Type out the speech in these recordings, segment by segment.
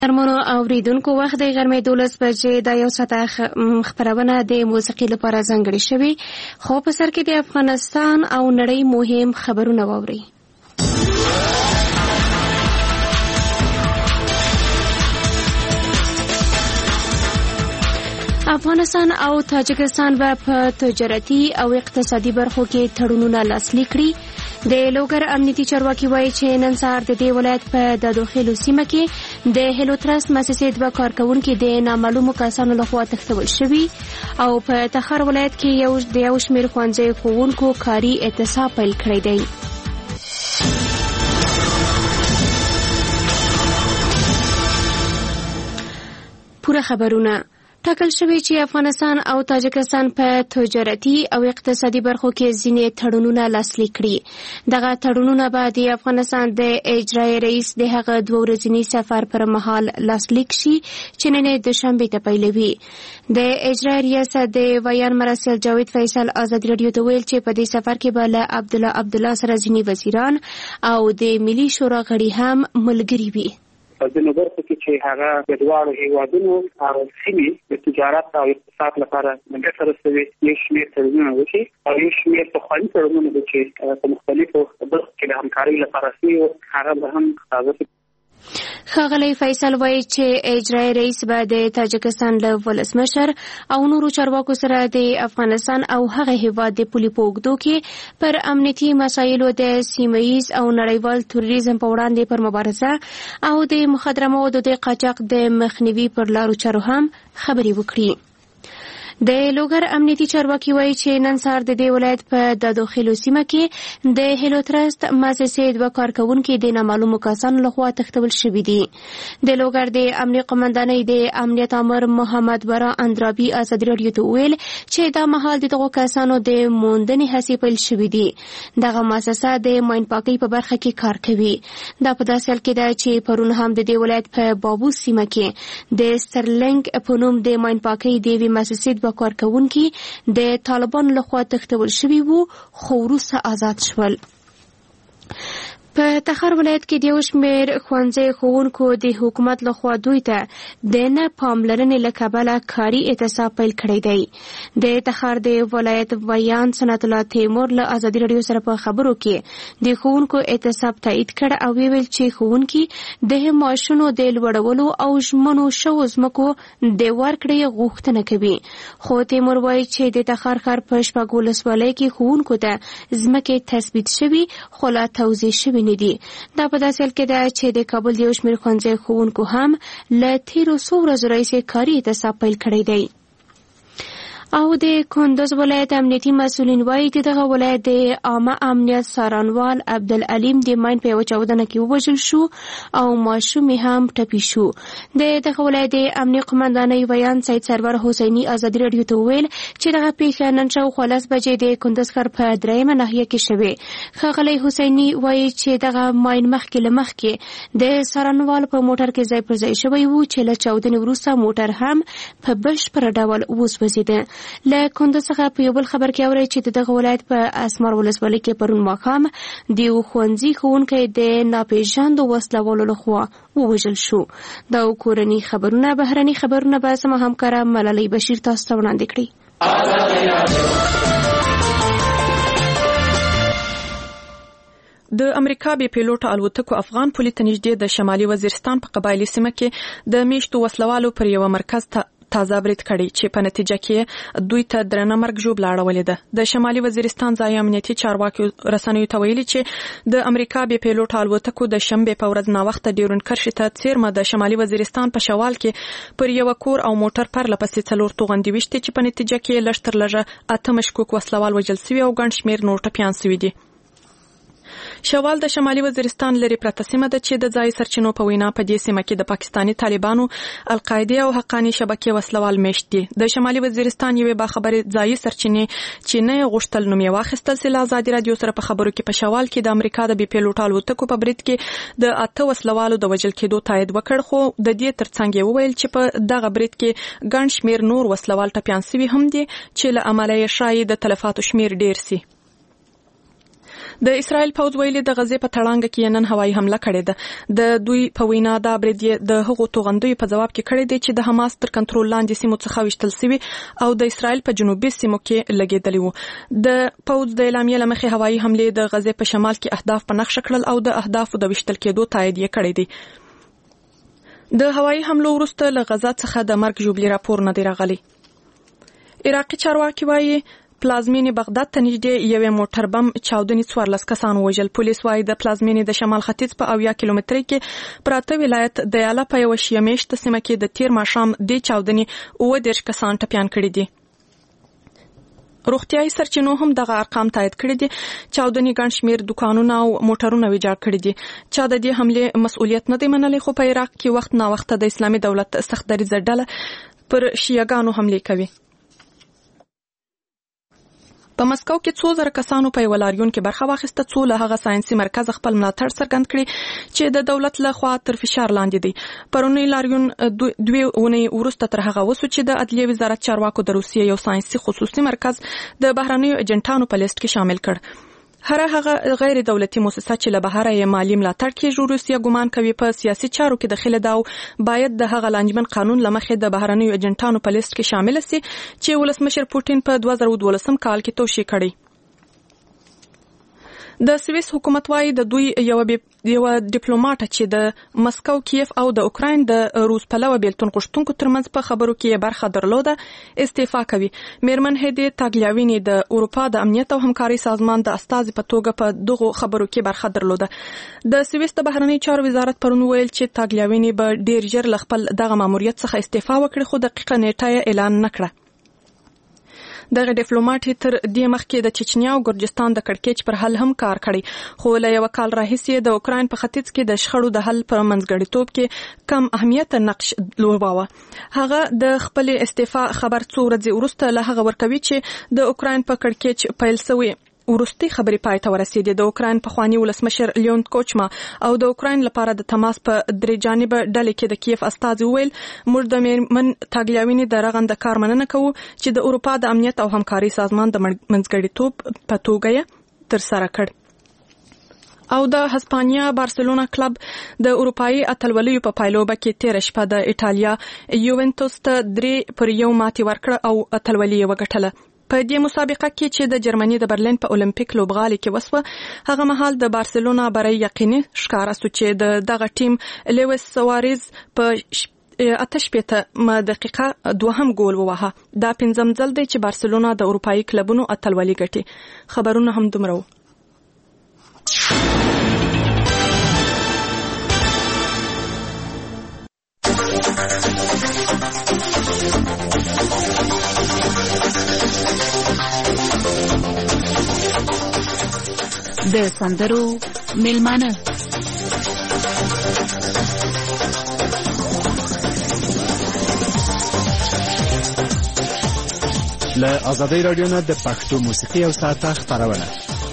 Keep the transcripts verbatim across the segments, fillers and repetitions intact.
ارمنو اوریدونکو وخت د غرمې دولس بجې د یو ساعته خبرونه د موسیقي لپاره ځانګړې شوې، خو په سر کې د افغانستان او نړۍ مهم خبرونه واوري. افغانستان او تاجکستان به په تجارتي او اقتصادي برخو کې تړونونه لاسلیک کړي. د لوګر امنیتي چارواکي وایي چې نن سهار د دې ولایت په دادوخیلو سیمه کې د هیلو ترست مؤسسې دوه کارکونکي د نامعلومو کسانو لخوا تښتول شوي او په تخار ولایت کې یو د یو شمېر ښوونځیو ښوونکو کاري اعتصاب پیل کړی دی. پوره خبرونه ټاکل شوی چې افغانستان او تاجکستان په تجارتي او اقتصادي برخو کې ځینې تړونونه لاسلیک کړي. دغه تړونونه به د افغانستان د اجرایي رئیس د هغه دوه ورځني سفر پر مهال لاسلیک شي چې نن دوشنبه ته پیلوي. د اجرایي ریاست د ویان مرستیال جاوید فیصل ازادي رادیو ته ویل چې په دې سفر کې به له عبدالله عبدالله سره ځینې وزیران او د ملي شورا غړي هم ملګري وي. په دې برخه کې چې هغه د دواړو هیوادونو او سیمې د تجارت او اقتصاد لپاره ګټه رسوي، یو شمېر تړونونه وشي او یو شمېر پخواني تړونونه دي چې په مختلفو برخو کې د همکارۍ لپاره شوي، هغه به هم تازه. ښاغلی فیصل وایي چې اجرایي رئیس به د تاجکستان له ولسمشر او نورو چارواکو سره د افغانستان او هغه هیواد د پولې په اوږدو کې پر امنیتي مسایلو د سیمه‌ییز او نړیوال تروریزم په وړاندې پر مبارزه او د مخدره موادو د قاچاق د مخنیوي پر لارو چارو هم خبرې وکړي. د لوګر امنیتي چارواکي وایي چې نن سهار د دې ولایت په دادوخیلو سیمه کې د هیلو ترست مؤسسې دوه کارکونکي د نامعلومو کسانو لخوا تښتول شوي دي. د لوګر د امنیت قمندانۍ د امنیت امر محمد برا اندرابي ازادي رادیو ته ویل چې دا مهال د دغو کسانو د موندنې هڅې پیل شوي دي. دغه مؤسسه د ماین پاکۍ په برخه کې کار کوي. دا په داسې حال کې ده چې پرون هم د دې ولایت په بابو سیمه کې د سترلنګ په نوم د ماین پاکۍ د یوې مؤسسې کارکونکي د طالبانو لخوا تښتول شوي وو، خو وروسته آزاد شول. په تخار ولایت کې د یو شمېر ښوونځي ښوونکو د حکومت لخوا دوی ته د نه پاملرنې له کبله کاري اعتصاب پیل کړی دی. د تخار د ولایت ویان سنت الله تیمور له ازادي رادیو سره په خبرو کې د ښوونکو اعتصاب تایید کړ او ویل چې ښوونکي د معاشونو د لوړولو او ژمنو شوو ځمکو د ورکړې غوښتنه کوي. خو تیمور وایي چې د تخار ښار په شپږ ولسوالۍ کې ښوونکو ته ځمکې تثبیت شوي خو لا توزیع شوي نه دي. دا په داسې حال کې ده چې د کابل د یو شمېر ښوونځي ښوونکو هم له تېرو څو ورځو راهیسې کاري اعتصاب پیل کړی دی. او د کندز ولایت امنیتي مسؤلین وایي چې دغه ولایت د عامه امنیت څارنوال عبدالعلیم د ماین په یوه چاودنه کې ووژل شو او ماشوم هم ټپي شو. د دغه ولایت د امنیت قمندانۍ ویان سید سرور حسیني ازادي رادیو ته وویل چې دغه پیښه نن شاوخوا لس بجې د کندز ښار په درېیمه ناحیه کې شوې. ښاغلی حسیني وایي چې دغه ماین مخکې له مخکې د څارنوال په موټر کې ځای پر ځای شوی و چې له چاودنې وروسته موټر هم په بشپړه ډول وسوځېده. له کندز څخه په یو بل خبر کې اورئ چې دغه ولایت په اسمار ولسوالۍ کې پرون ماښام د یو ښوونځي ښوونکی د ناپېژاندو وسلوالو لخوا ووژل شو. دا کورني خبرونه بهرني خبرونه به زما همکاره ملالۍ بشیر تاسو ته وړاندې کړي. د امریکا بې پیلوټه الوتکو افغان پولې ته نږدې د شمالي وزیرستان په قبایلي سیمه کې د میشتو وسلوالو پر یو مرکز ته تازه برید کړی چې په نتیجه کې دوی ته درنه مرګ ژوبله اړولې ده. د شمالي وزیرستان ځایي امنیتي چارواکي رسنیو ته ویلي چې د امریکا بې پیلوټه الوتکو د شنبې په ورځ ناوخته ډیورن کرښې ته څیرمه د شمالي وزیرستان په شوال کې پر یو کور او موټر پرله پسې څلور توغندي وشتي چې په نتیجه کې لږ تر لږه اته مشکوک وسلوال وژل سوي او ګڼ شمېر نور ټپیان سوي دي. شوال د شمالي وزیرستان لري پرته سیمه ده چې د ځای سرچینو په وینا په دې سیمه کې د پاکستاني طالبانو، القاعده او حقاني شبکې وسلوال میشت دي. د شمالي وزیرستان یوې باخبرې ځایي سرچینې چې نه غوښتل نوم یې واخیستل سي له ازادي رادیو سره په خبرو کې په شوال کې د امریکا د بې پیلوټه الوتکو په برید کې د اته وسلوالو د وژل کېدو تایید وکړ، خو د دې ترڅنګ یې وویل چې په دغه برید کې ګڼ شمېر نور وسلوال ټپیان سوي هم دي چې له امله یې ښایي د تلفاتو شمېر ډېر سي. د اسرائیل پوځ ویلي د غزې په تړانګه کې نن هوایي حمله کړې ده. د دوی په وینا دا برید د هغو توغندیو په جواب کې کړی دی چې د حماس تر کنټرول لاندې سیمو څخه وشتل شوي او د اسرائیل په جنوبي سیمو کې لګېدلي وو. د پوځ د اعلامیې له مخې هوایي حملې د غزې په شمال کې اهداف په نښه کړل او د اهدافو د وشتل کېدو تایید یې کړی دی. د هوایي حملو وروسته له غزا څخه د مرګ ژوبلي راپور نه دی راغلی. عراقي چارواکي وایي پلازمینې بغداد ته نږدې یوې موټر بم چاودنې څوارلس کسان ووژل. پولیس وایي د پلازمینې د شمال ختیځ په اویا کیلومترۍ کې پراته ولایت د یالا په یوه شیعه میشته سیمه کې د تیر ماښام دې چاودنې اووه دېرش کسان ټپیان کړي دي. روغتیايي سرچینو هم دغه ارقام تایید کړي دي. چاودنې ګڼ شمېر دوکانونه او موټرونه ویجاړ کړي دي. چا د دې حملې مسؤلیت نه دی منلی، خو په عراق کې وخت ناوخته د اسلامي دولت سخت دریځه ډله پر شیعهګانو حملې کوي. په مسکو کې څو زره کسانو په یو لاریون کې برخه واخیسته، څو له هغه ساينسي مرکز خپل ملاتړ څرګند کړي چې د دولت له خوا تر فشار لاندې دی. پرونی لاریون دوی اونۍ وروسته تر هغه وسو چې د عدلیې وزارت چارواکو د روسیې یو ساينسي خصوصي مرکز د بهرنیو ایجنټانو په لیست کې شامل کړ. هر هغه غیر دولتي مؤسسه چې له بهره یې مالی ملاتړ کیږي، روسیه ګمان کوي په سیاسي چارو کې دخیله ده او باید د هغه لانجمن قانون له مخې د بهرنیو ایجنټانو په لیست کې شامل شي چې ولسمشر پوټین په دوه زره دولسم کال کې توشیح کړی. د سویس حکومت وايي د دوی یو یو ډیپلوماټ چې د مسکو، کیف او د اوکراین د روس پلوه بیلتون غوښتونکو ترمنځ په خبرو کې برخه درلوده استعفا کوي. میرمن هدی تاګلیاوینی د اروپا د امنیت او همکاري سازمان د استازي په توګه په دغه خبرو کې برخه درلوده. د سویس د بهرنی چارو وزارت پرون ویل چې تاګلیاوینی به ډیر ژر ل خپل دغه ماموریت څخه استعفا وکړي، خو دقیقه نیټه اعلان نکړه. دغه ډیپلوماټ تر دې مخکې د چچنیا او ګرجستان د کړکېچ پر حل هم کار کړی، خو له یو کال راهیسې د اوکراین په ختیځ کې د شخړو د حل پر منځګړیتوب کې کم اهمیت نقش لوباوه. هغه د خپل استعفا خبر څو ورځې وروسته له هغه ورکوي چې د اوکراین په کړکېچ پیل شوی. ورستي خبري پای ته ورسېدې. د اوکراین پخوانی ولسمشر لیون کوچما او د اوکراین لپاره د تماس په درې جانبه ډلې کې د کیف استازي ویل موږ د میرمن تاګلیاوینی د رغنده کار مننه کوو چې د اروپا د امنیت او همکاري سازمان د منځګړیتوب په توګه یې ترسره کړ. او د هسپانیا بارسلونا کلب د اروپایي اتلولیو په پایلوبه کې تیر شپه د ایټالیا یوونټوس ته درې پر یو ماتې ورکړه او اتلولي وګټله. په دې مسابقه کې چې د جرمني د برلین په اولمپیک لوبغالي کې وسوه، هغه مهال د بارسلونا برای یقیني ښکاره شو چې د دغه ټیم لیویس سوارز په اته شپېته دقیقه دوهم ګول وواهه. دا پنځم ځل دی چې بارسلونا د اروپایي کلبونو اتلولي ګټي. خبرونه هم دومره وو. د سندرو میلمانه له آزادۍ رادیو نه د پښتو موسیقي او ساعته خبرونه.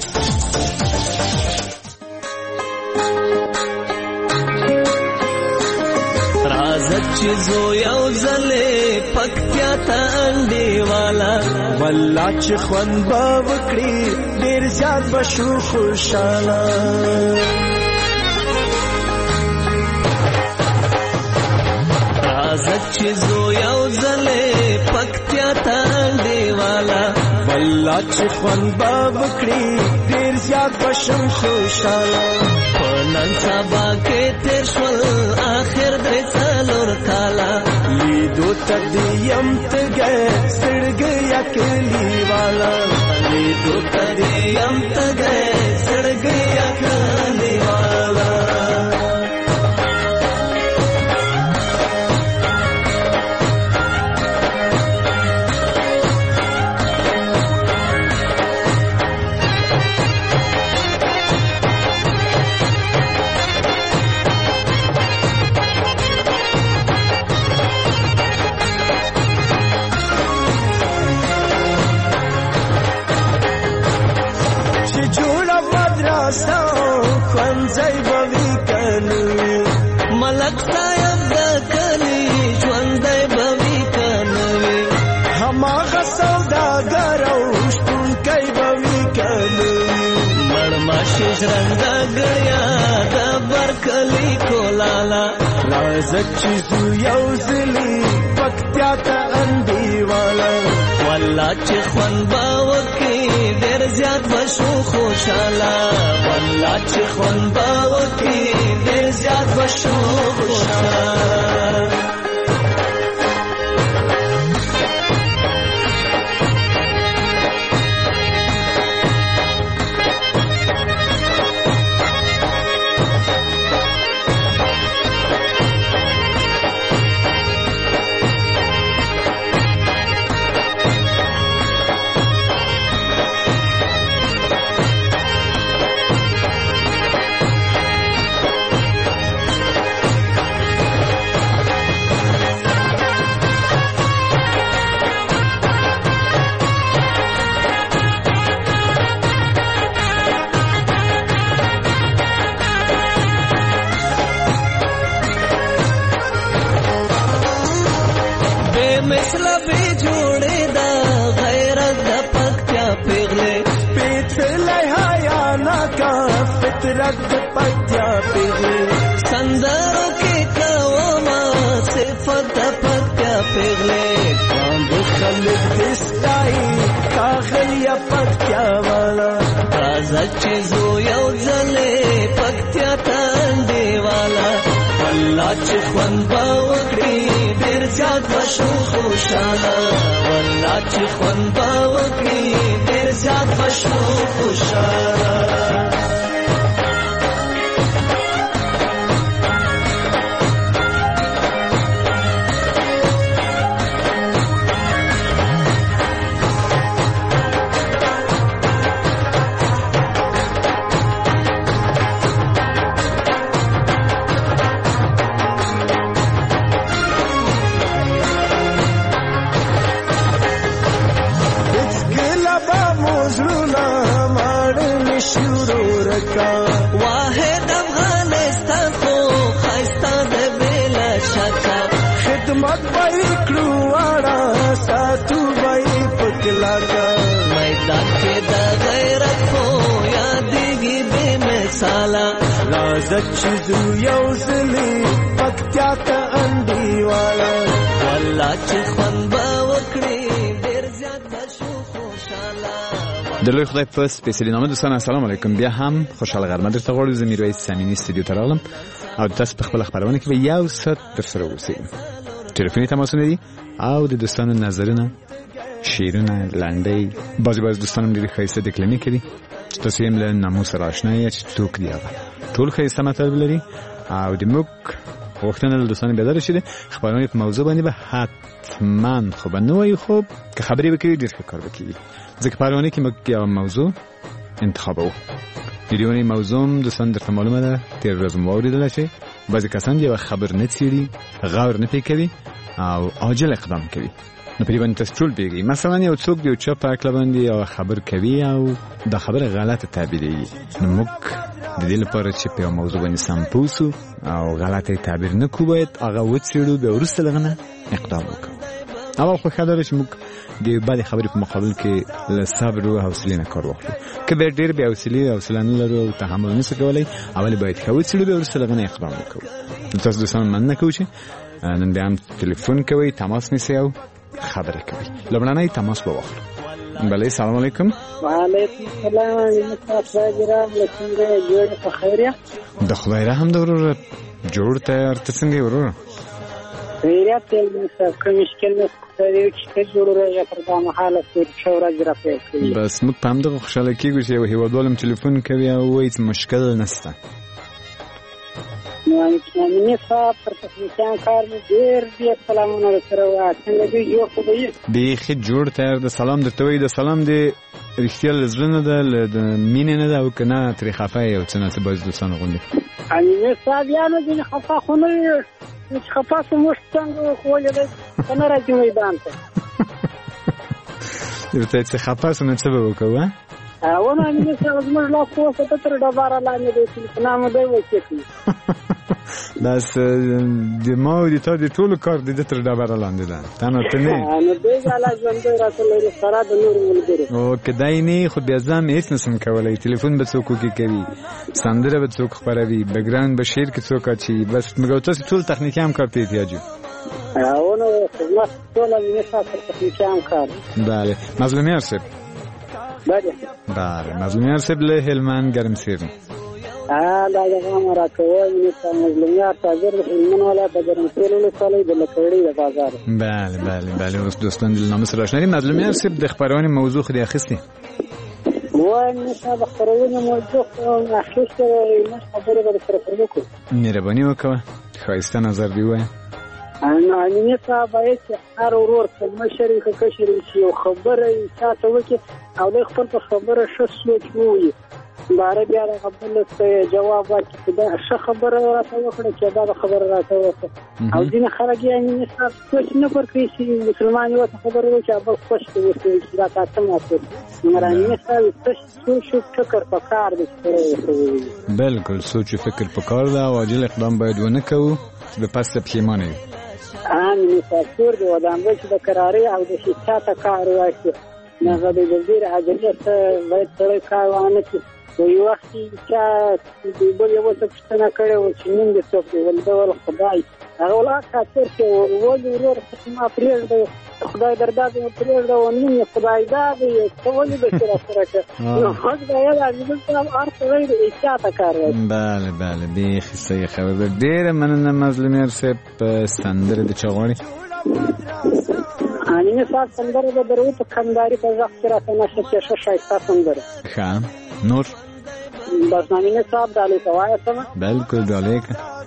رازت چیزو یو زلې پکتیا ته انډې والا والله چې خوند به وکړي ډېر زیات به شو خوشحاله. رازت چیزو یو زلې پکتیا ته انډې والا والله چې خوند به وکړي ډېر زیات به شم خوشحاله. نن سبا کې تیر شول آخر درې څلور کاله لیدو ته دیم تګې سړګ یا کلی والا لیدو ته دیم تګې سړګ یا کلی والا. خوانځي بوي کنه ملک صاحب د کلی ژوندۍ بوي کنه هماغه سوداګر او شتون کوي بوي کنه مړما ژرنده ګړیا د برکلي کولالا راځه چې زو یو ځلي پکتیا ته انډیواله والله چې خوند به وکړي ډېر زیات به شو خوشحاله والله چې خوند به وکړي ډېر زیات به شو خوشحاله رد پکتیا پیغلی سندرو کی کوما صفت پکتیا پیغلی باند خلق دستائی کاغلی پکتیا والا رازا چیزو یو ځلې پکتیا تانډي والا والله چې خوند به وکړي ډېر زیات به شو خوشحاله والله چې خوند به وکړي ډېر زیات به شو خوشحاله واحد افغانستان خو خایستا د بلا شکا خدمت بای کړواړه ساتو بای پکلاکا میدان کې د غیرت خو یادېږي بې مثاله راځه چې زو یو ځلې پکتیا ته انډیواله والله چې خوند به وکړي ډېر زیات به شو خوشحاله د لوی خدای په سپیشلی نامه دوستان السلام علیکم. بیا هم خوشاله غرمه درته غواړو. زه میرویس سمینی استودیو ته راغلم او تاسو په خپل خبرونه کې به یو ساعت درسره اوسئ. ټلیفوني تماسونه دي او د دوستانو نظرونه، شعرونه، لنډۍ، بعضې بعضې دوستان هم ډېرې ښایسته ډیکلمې کوي چې تاسو یې هم له نامو سره اشنا یې چې څوک دي هغه ټول ښایسته مطالب لري او د موږ غوښتنه له دوستانو بیداره شي د خبرونې په موضوع باندې به حتما خو به نه وایي خو که خبرې به کوي ډېر ښه کار به کوي ځکه په هرونې کې موږ یو موضوع انتخابوو. د دې موضوع هم دوستان درته معلومه ده تېره ورځ مو واورېدله چې بعضې کسان یوه خبر نه څېړي، غور نه پرې کوي او عاجل اقدام کوي. نو په دې باندې تاسو ټول پوهېږئ. مثلا یو څوک د یو چا په هکله باندې یوه خبر کوي او دا خبره غلطه تعبیرېږي. نو موږ د دې لپاره چې په یو موضوع باندې سم پوه سو او غلطه تعبیر نه کړو باید هغه وڅېړو، بیا وروسته له هغه نه اقدام وکړو. اول خو ښه ده چې موږ د بدې خبرې په مقابل کې له صبر او حوصلې نه کار واخلو. که بیا ډېر بې حوصلې حوصله نه لرو او تحمل نه شو کولی، اول باید ښه وڅېړو، بیا وروسته له هغه نه اقدام وکړو. نو تاسو دوستان مننه کوو چې نن بیا هم تلیفون کوئ، تماس نیسئ او خبرې کوئ. لومړنی تماس به واخلو. بله، سلام علیکم. وعلیکم السلام. خدای راغله څنګه جوړ په خیر یا؟ د خدای رحم ده وروره. جوړ تیار ته څنګه یې وروره؟ خیریت دی. که مشکل نشته دی چې جوړ راځي پر دا مهاله څو ورځې راپېښ کړي. بس موږ په همدغه خوشحاله کېږو چې یو هېوادوال هم ټلیفون کوي او وایي چې مشکل نشته. نو امیني صاحب پر تخنیکیان کار مې ډېر ډېر سلامونه درسره وایه. څنګه دی جوړ خو به یې؟ بیخي جوړ تیار ده. سلام درته وایي. د سلام دی رښتیا له زړه نه ده، له د مینې نه ده او که نه ترې خفه یې او څه نه څه بعضې دوستان غوندې. امیني صاحب یا نه ځینې خفه خو نه وي چې خفه شو موږ څنګه ولې دی که نه راځي میدان ته. درته چې خفه شو نو څه به وکړو؟ ونه امیني صاحب زموږ لاس اوسه ته تر ډباره لاندې دی چې نامه دی وکړي. بس د ما او د تا د ټولو کار د تر ډبره لاندې ده تنه ته نه نو دې ځاله ژوند راته لري سره د نور ملګرو او کدای نه خو بیا ځم هیڅ نسم کولای ټلیفون به څوک کوي کوي سندره به څوک خبروي بګراند به شیر کې څوک اچي بس مګو تاسو ټول تخنیکی هم کار ته احتیاج او نو خدمت ټول میسا تخنیکی هم کار بله مظلومیار صاحب بله بله مظلومیار صاحب له هلمند گرمسیر ا دا هغه راکوي میسا مظلومیار تاجر هلمند ولا د گرمسیر له سالي د لکړی د بازار بله بله بله اوس دوستان د نام سره آشنا دي مظلومیار صاحب د خبرونه موضوع خدي اخستي وای میسا د خبرونه موضوع اخیسته نه خبره به سره پرموکو مهرباني وکړه خایسته نظر دی وای انا میسا باید هر ورور څنګه شریک کشر شي او خبره تاسو وکي او د خپل خبره شسو کوي بار بیا خپل ته جواب ورکړي دا ښه خبره راته وکړه چې دا خبره راته وکړه او دین خلک یې میسا څه نه پرې شي مسلمان یو خبره وکړي او خوش دي چې دا تاسو ماته مرانه میسا څه شو فکر پکار دي بالکل سوچ فکر پکار دا او عاجل اقدام باید ونه کوو چې په پس پښیمانه وي ان مسافر دی ودان چې د قراري او د شتاته کار واکي نه غوډه د ډیر عجله ته باید ټول کار وانه چې یو وخت چې د بل یو څه څنګه کړو چې نن د څوک ولدول خدای هغه ولا کاتر چې ورو ورو ما پرېږ دی خدای دردا دې پرېږ دی او نن خدای دا دی څه ولې به سره سره نو خدای یې دې په ارته وی د شتاته کار واکي بله بله به خصه خبر ډیر مننه مظلومیار صاحب سندره د چغوري ani ne saat sandara da درو ته کنداري په ځخ کې راته نشه کې شایسته سندره ښه نور بس نه صاحب دالې سوای سم بالکل دالې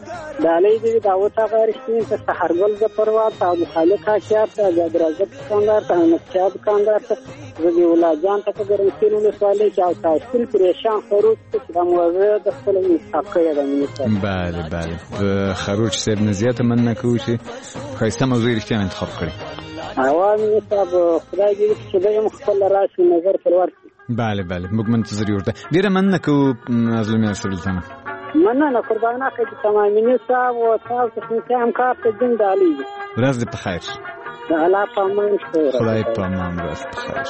دالې دې داوت هغه رښتینی ته سحرګل د پرواز او خالق خاصیات د درازت کاندار ته نقشاد کاندار ته زدي ولادان ته ګرځېلو له سوالې چې او تاسو پریشان خروج چې د موضوع د خپل مستقره ده نه بله بله خروج صاحب نزیات من نه کوي چې خاصه موضوع رښتیا انتخاب کړی عوامي صاحب خدای دې چې د خپل راشي نظر پرور بله بله موږ منتظر یو ته ډیره مننه کوو مظلومیار سلطانه مننه قربانه کوي تمامینه صاحب او تاسو څنګه هم کار ته دین دالي ورځ دې په خیر الله پامان شه خدای پامان ورځ په خیر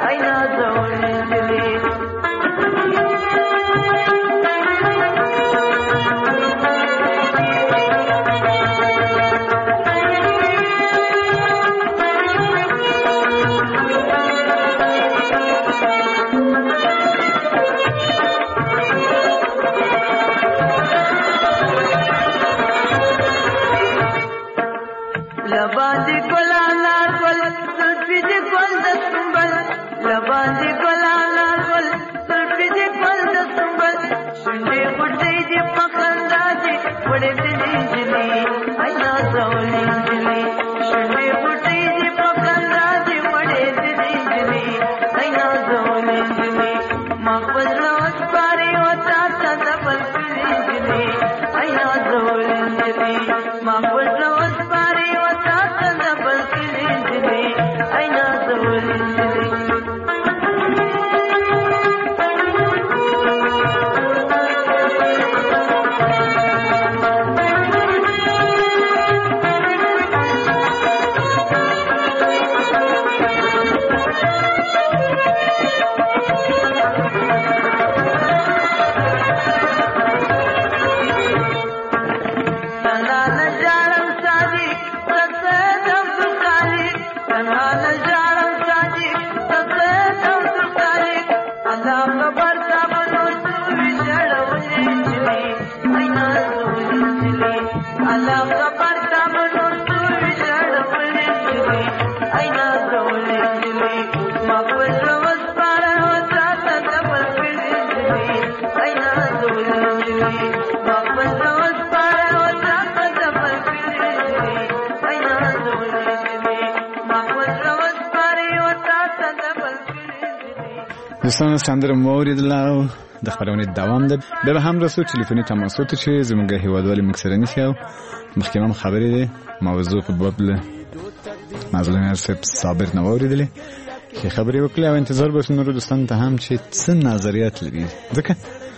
I know the لباندې ګلان ګل زلفې دې ګل د سنبل لباندې ګلان ګل زلفې دې ګل د سنبل شونډې غوټې دې په خندا دې وړې دې نجلې اینا زولې نجلې شونډې غوټې دې په خندا دې وړې دې نجلې اینا زولې نجلې ما خپل روز پاري وتا تا بل نجلې اینا زولې نجلې ما خپل روز پاري وتا تا بل نجلې اینا زولې نجلې دوستان سندره موریدله او د خبرونې دوام ده به هم رسو تلیفوني تماسات چې زموږ هیوادوالي مکسره نشي او مخکې هم خبرې ده موضوع په باب له مظلوم ارسب صابر نواریدله چې خبرې وکړه او انتظار به نور دوستان ته هم چې څه نظریات لري ځکه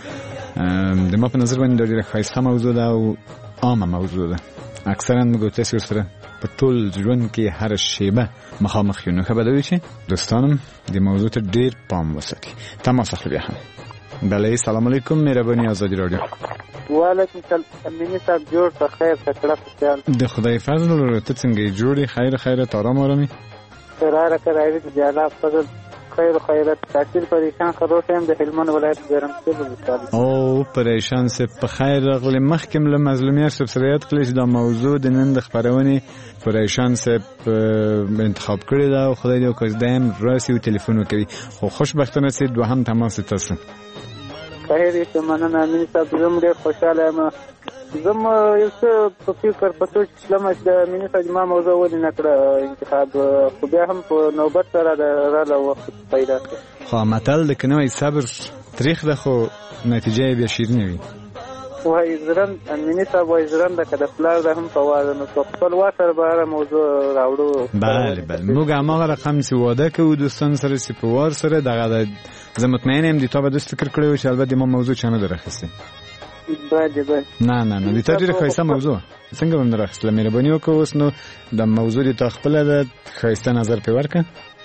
د ما په نظر باندې ډېره ښایسته موضوع ده او عامه موضوع ده اکثرا موږ تاسو سره په ټول ژوند کې هر شیبه مخامخ یو نو خبره چې دوستانم د موضوع ته ډېر پام وساتئ تماس اخلو بیا هم بله سلام علیکم مهرباني آزادی رادیو وعلیکم السلام مینه صاحب جوړ په خیر تکړه خیال د خدای فضل ورته ته څنګه جوړي خیر خیرت آرام آرامي قرار کرایوي د جلا فضل خیر خیرت تاثیر پریشان خبرو هم د هلمند ولایت ګرمسیر وکړ او پریشان سه په خیر غل مخکم له مظلومیت سبسریات کلیش دا موضوع د نن د خبرونه پریشان سه انتخاب کړی دا خدای دې کوز دایم راسي او ټلیفون وکړي خو خوشبختانه سه دوهم تماس تاسو خیر دې مننه امین صاحب زموږ ډېر خوشاله یم زم یو څه په فکر په سوچ لمه د مینې صاحب ما موضوع ولې نه کړه انتخاب خو بیا هم په نوبت سره د راله وخت پیدا کړ خو متل د کنوي صبر تاریخ ده خو نتیجه بیا شیرینه وي وای زرن مینې صاحب وای زرن د کده فلار ده هم په واده نو په خپل واسر به موضوع راوړو بله بله موږ هغه رقم سی واده کوو دوستان سره سی په وار سره دغه زه مطمئن یم د تا به دوست فکر کړی چې البته ما موضوع چانه درخصه باید باید نه نه نه د تا ډېره ښایسته موضوع څنګه به مې راخیستله مهرباني وکړه اوس نو د موضوع د تا خپله ده ښایسته نظر پرې ورکړه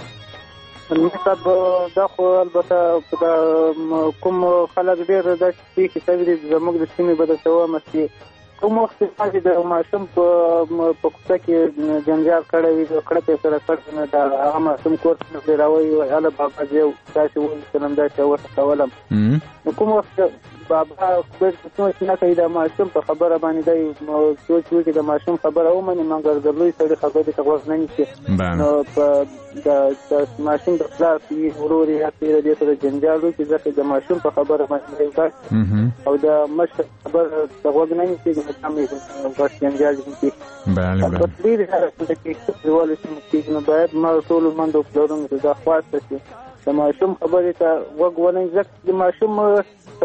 صاحب دا خو البته دا کوم خلک ډېر دا چې کوي زموږ د سیمې به درته وایم چې کوم وخت چې د ماشوم په کوڅه کې جنجال کړی وي کړه پې سره کړ نه دا هغه ماشوم کور ته نه راوایي هله بابا زه داسې ولیکلم داسې ورته کولم نو کوم وخت بابا خپل څه نه کوي دا ماشوم په خبره باندې دی سوچ وکړي د ماشوم خبره ومني مګر د لوی سړي خبرې ته غوږ نه نیسي نو په د ماشوم د پلار ورور یا پیر دې سره جنجال وکړي ځکه د ماشوم په خبره باندې او د مشر خبره ته غوږ نه نیسي نو هم بس جنجال دي بله بله ډېرې حالتونه کې دیوالو چې نو باید ما ټولو منډو پلرونو ته دا خواسته شي د ماشوم خبرې ته غوږ ونه ځکه د ماشوم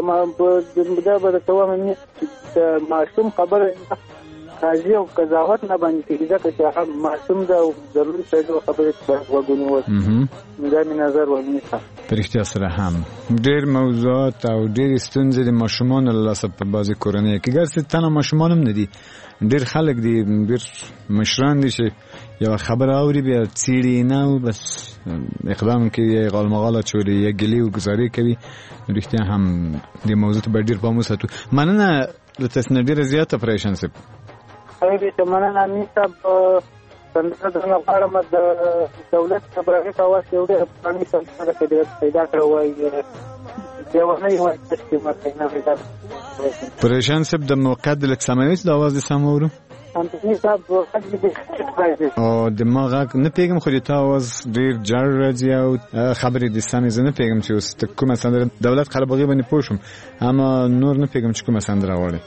دا به درته وایم چې د ماشوم خبره قاضي او قضاوت نه باندې کېږي ځکه چې هغه ماشوم ده او ضروري سړي خبرې ته باید غوږ ونیول دا مې نظر ونیسه په رښتیا سره هم ډېر موضوعات او ډېرې ستونزې د ماشومانو له لاسه په بعضې کورنیو کې ګرځې تنه ماشومان هم نه دي ډېر خلک دي ډېر مشران دي چې یوه خبره اوري بیا څېړي نه او بس اقدام کوي یا غالمغاله چوري یا ګلې او ګزارې کوي رښتیا هم دې موضوع ته باید ډېر پام وساتو مننه له تاسو نه ډېره زیاته پریشان صاحب خیر دې مننه امین صاحب سندره درنه غواړم د دولت خبرې په واسطه یو ډېر پراني سندره کې پیدا کړی وایي دیوانه وایي چې ما څنګه پیدا پریشان صاحب د موقعیت د لکسمویت د आवाज سم اورو انټونی صاحب او د ما غږ نه پیګم خو د تاسو ډیر جړ راځي او خبرې د سمې زنه پیګم چې اوس کومه سندره دولت قلبغي باندې پوښم اما نور نه پیګم چې کومه سندره وړي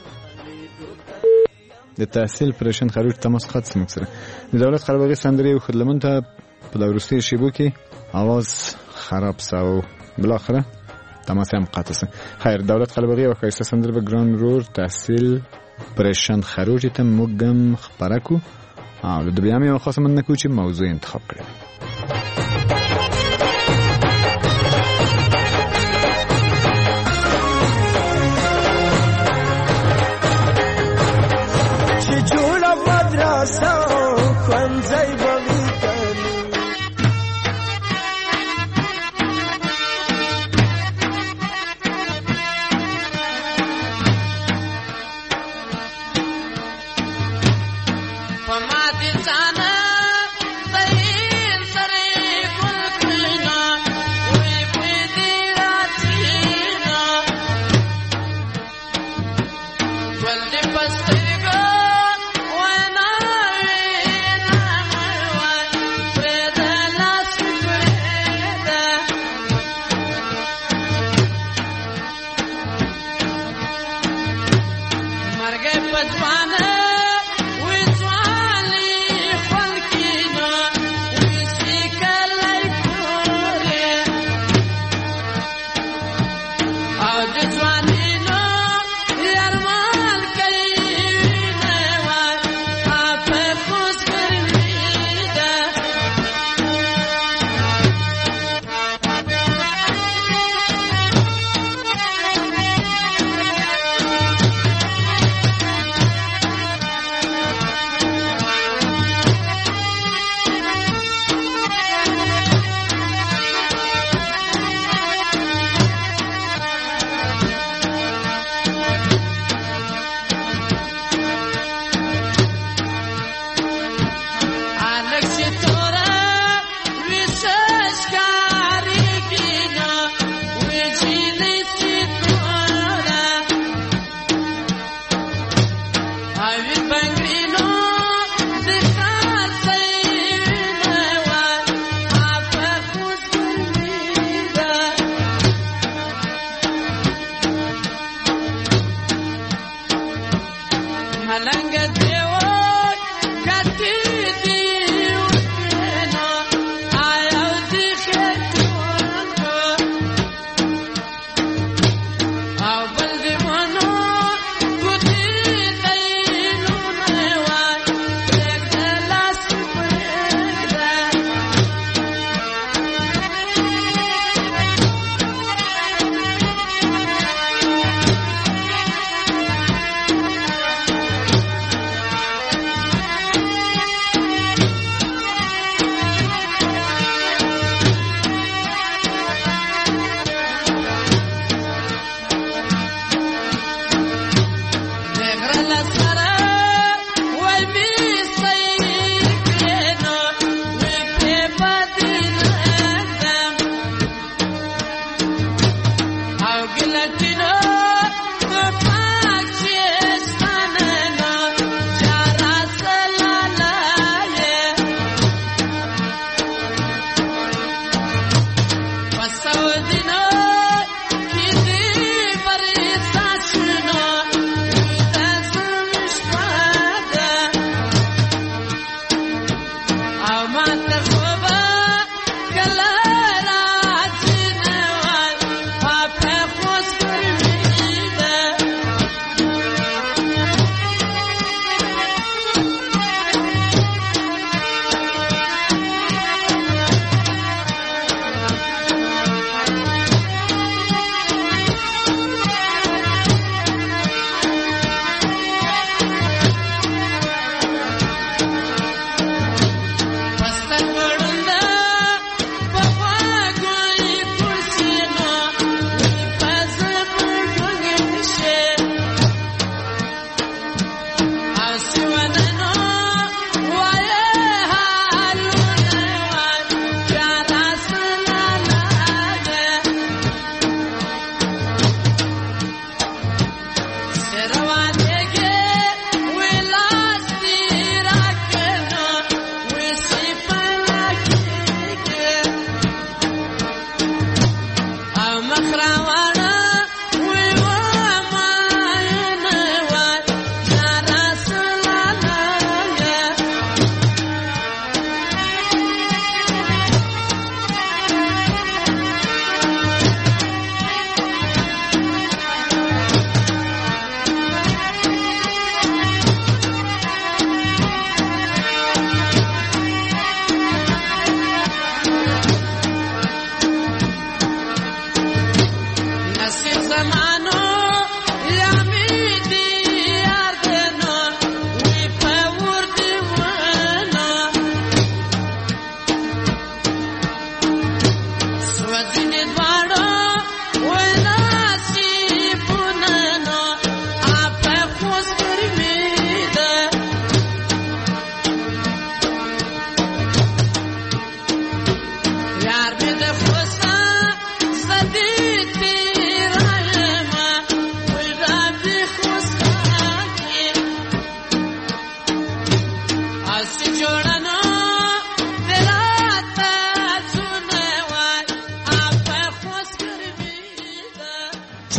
د تحصیل پرشن خروج تماس خط سم سره د دولت قلبغي سندره خو لمن ته په دروستي شیبو کې आवाज خراب سو بالاخره تماس هم قطع سه خیر دولت قلبغي او کیسه سندره به ګران رور تحصیل پرشن خروج ته مګم خبرکو او د بیا مې خاصه من نکو چې موضوع انتخاب کړم چې جوړه مدرسه ښوونځی به وي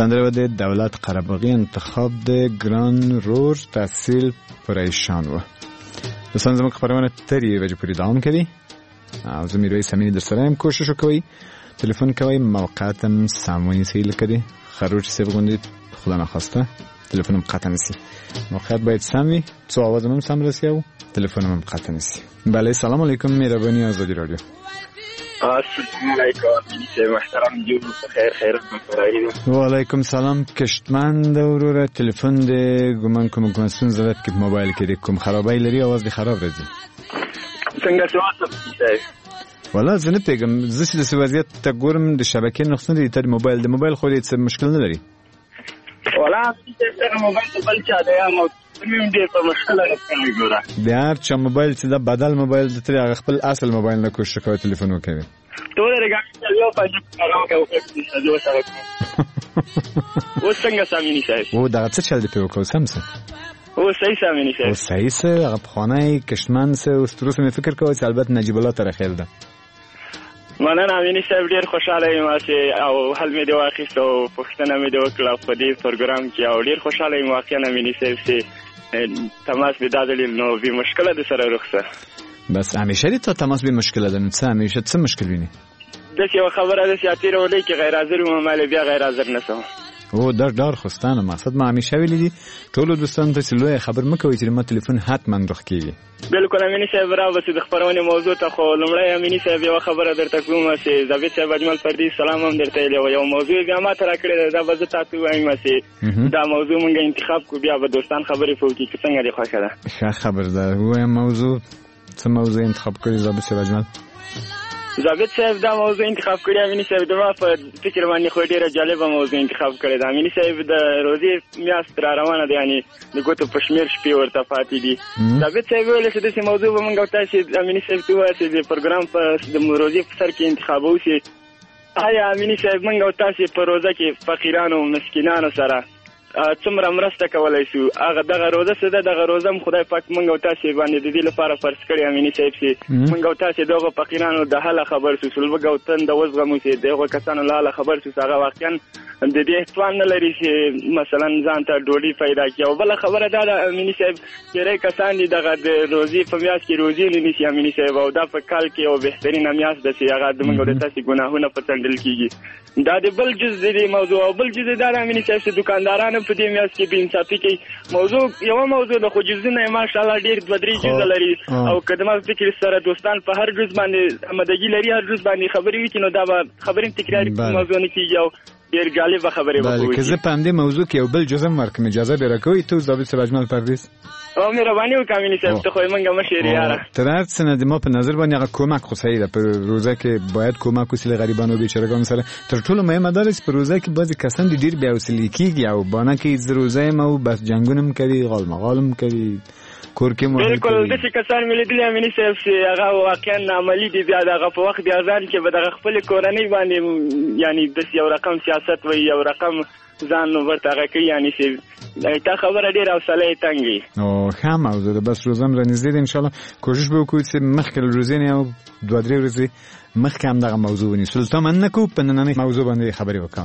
سندره د دولت قره‌باغي انتخاب د ګران رور تحصیل پریشان و. دوستان زموږ خبرونه تر یوې بجې پورې دوام کوي او زه میرویس امینی در سره یم. کوشش وکوئ تلفن کوئ موقعا سم ونیسئ لکه د خروج صاحب غوندې خدا نخواسته تلفن هم قطع نسی. موقعیت باید سم وي څو آواز هم سم رسی او تلفن هم قطع نسی. بله سلام علیکم مهربانی آزادی رادیو. السلام علیکم محترم جو خیر خیر و علیکم سلام. کشتمند وروره تلفن د ګمان کوم کوم ستونزه ده کې موبایل کې کوم خرابای لري आवाज دې خراب راځي. څنګه څه ولا زه نه پیګم زه چې د وضعیت ته ګورم د شبکې نقصان دي تر موبایل د موبایل خو دې څه مشکل نه لري. ولا چې موبایل ته بل چا دی نو مې دې په مشکل راځي ګوره. د هر چا موبایل چې دا بدل موبایل د تر خپل اصل موبایل نه کوشش کوي تلیفون وکړي. ته ورګه یو پاجي کارو کوي چې زه سره و څنګه سامي نشي. و دا څه چل دی په وکاو سمسه. و صحیح سامي نشي. و صحیح سه هغه خانه کشمن سه او ستروس مې فکر کوي چې البته نجیب الله تر خیل ده. مننه امینی صاحب ډیر خوشاله یم چې او حل مې دی واخیست او پښتنه مې دی وکړه په دې پروګرام کې او ډیر خوشاله یم واقعا امینی صاحب چې تماس به دادل نو به مشکل ده سره رخصه. بس همیشه دې ته تماس به مشکل ده نو څه همیشه څه مشکل ویني. د څه خبره ده چې اتیره ولې کې غیر حاضر و مال بیا غیر حاضر نسو. او در دار خوستانه مقصد ما همیشه ویلی دي ټول دوستان ته لوی خبر مکوي چې ما تلیفون حتما روخ کیږي. بالکل امینی صاحب را وسید خبرونه موضوع ته خو لمړی امینی صاحب یو خبره درته کوم چې زاوید صاحب اجمل پردي سلام هم درته یو یو موضوع بیا ما تر کړی دا وځه تاسو وایم چې دا موضوع مونږ انتخاب کو بیا به دوستان خبرې فوکي چې څنګه دی خوښه ده. ښه خبر ده وایم موضوع څه موضوع انتخاب کړی زاوید صاحب اجمل. زاوید صاحب دا موضوع انتخاب کړی امینی صاحب دا په فکر باندې خو ډیره جالبه موضوع انتخاب کړی دا امینی صاحب د روزي میاشت را روانه دی یعنی د ګوتو پښمیر شپې ورته پاتې دي. زاوید صاحب ویل چې د موضوع به موږ تاسو امینی صاحب ته وایي چې د پروګرام په د روزي په سر کې انتخاب وشي. آیا امینی صاحب موږ تاسو په روزه کې فقیرانو او مسکینانو سره څومره مرسته کولای شو هغه دغه روزه څه ده دغه روزه خدای پاک مونږ او تاسو باندې د دې لپاره فرض کړی امینی صاحب چې مونږ او تاسو دغه فقیرانو د حل خبر شو سلوګ او تند وزغمو چې دغه کسانو له خبر شو هغه واقعا د دې توان نه لري چې مثلا ځان ته ډوډۍ پیدا کړي او بل خبره دا ده امینی صاحب چې رې کسان دي دغه د روزي په میاشت کې روزي نه نشي امینی صاحب او دا په کال کې او بهترین میاشت ده چې هغه د مونږ او تاسو ګناهونه پټندل کیږي. دا د بل جز د موضوع او بل جز دا امینی صاحب چې دکاندارانو په دې میاشت کې انصافي کوي. موضوع یو موضوع د خو جزونه ماشاءالله ډیر دوه درې جز لري او کدمه فکر سره دوستان په هر جز باندې آمدګي لري هر جز باندې خبرې وي چې نو دا خبرې تکرار موضوع نه کیږي او ډیر جالب خبرې وکړي. بله که زه په همدې موضوع کې یو بل جزم ورکم اجازه به راکوي ته زاوید صاحب اجمل پردیس او مهرباني وکړئ امینی صاحب ته خو موږ مشر یاره تر هر څه نه د ما په نظر باندې هغه کمک خو صحیح ده په روزه کې باید کمک وسیله غریبانو بیچارهګانو سره تر ټولو مهمه ده چې په روزه کې بعضی کسان د ډیر بیا وسیله کیږي او باندې کې روزه مو بس جنگونم کوي غال مغالم کوي کور کې مو بالکل د څه کسان ملي دي امینی صاحب چې هغه واقعا عملی دي بیا دغه په وخت د اذان کې به دغه خپل کورنۍ باندې یعنی د یو رقم سیاست وي یو رقم ځان ورته کوي یعنی چې دا خبره ډیر حوصله تنګي او ښه موضوع ده بس روزم را نږدې ان شاء الله کوشش به وکړو چې مخکې روزې نه او دوه درې ورځې مخکې هم دغه موضوع ونیسو ته من نکو په نننۍ موضوع باندې خبرې وکړو.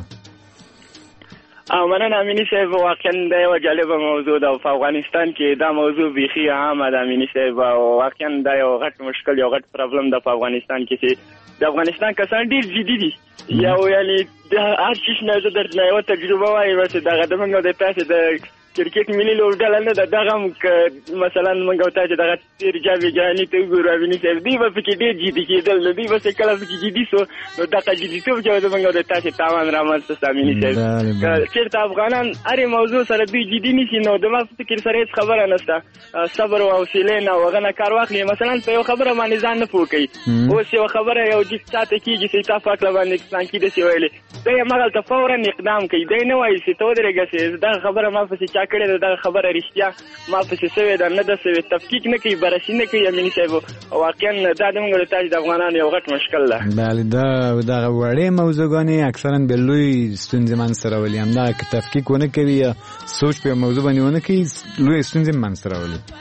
او مننه امینی صاحب واقعا دا یو جالبه موضوع ده په افغانستان کې دا موضوع بیخي عامه ده امینی صاحب او واقعا دا یو غټ مشکل یو غټ پرابلم ده په افغانستان کې چې د افغانستان کسان ډیر جدي دي یو یعنی د هر شي نه زه درته یو تجربه وایم چې دغه د موږ د تاسو د کرکټ ملي لوبډله نه ده دغه مثلا موږ او تاسو دغه تیر جابي جاني ته ګورو امینی صاحب دی په کې ډیر جدي کېدل نو دی په کله کې جدي سو نو دغه جدي ته چې موږ او تاسو تاوان رامنځته امینی صاحب چیرته افغانان هرې موضوع سره دوی جدي نشي نو د ما فکر سره هیڅ خبره نشته صبر او حوصله نه وغنه کار واخلي مثلا په یو خبره باندې ځان نه پوکي اوس یو خبره یو چې ساته کېږي چې تاسو پاک باندې ځان کې د سی ویلې دا یې مغل ته فورا اقدام کوي دا نه وایي چې ته درېږه چې دا خبره ما په چا کړې ده دا خبره رښتیا ما په څه سوي ده نه ده سوي تفکیک نه کوي برشي نه کوي امینی صاحب واقعا دا د موږ ته د افغانانو یو غټ مشکل ده. بله دا دغه وړې موضوعګانې اکثرا به لوی ستونزې منځته راولي همدا که تفکیک ونه کوي یا سوچ په موضوع باندې ونه کوي لوی ستونزې منځته راولي.